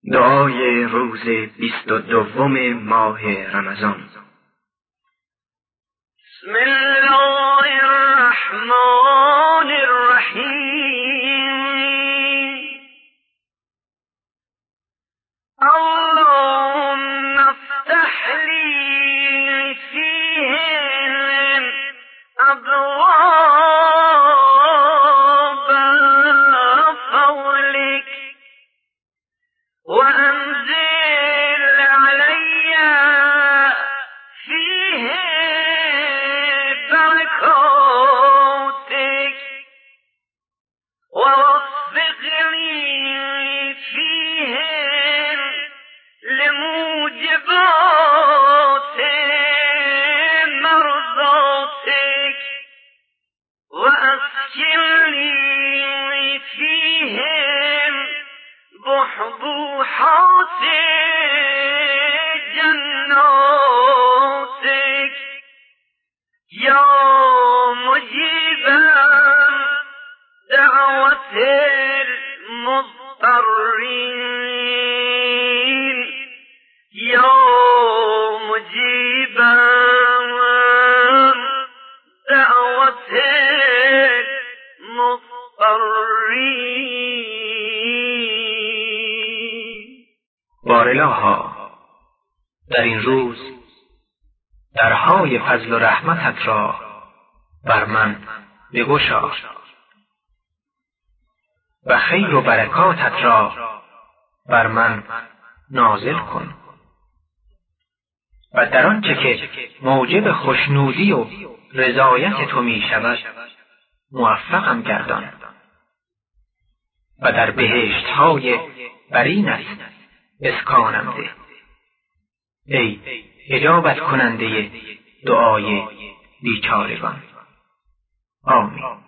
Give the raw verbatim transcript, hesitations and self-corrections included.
دعای روز بیست و دوم ماه رمضان. بسم الله الرحمن الرحیم. اللهم افتح لی فیه ابواب فضلک وأنزل علي فيه بركاتك ووفقني فيه لموجبات مرضاتك وأسكنني فيه بحبوحات جناتك يا مجيبا دعوة المضطرين يا مجيبا دعوة المضطرين. بارالها در این روز درهای فضل و رحمتت را بر من بگشا و خیر و برکاتت را بر من نازل کن و در آنچه که موجب خوشنودی و رضایت تو می شود موفقم گردان و در بهشت‌های برینت اسکانم ده. ای اجابت کننده دعای بیچارگان. آمین.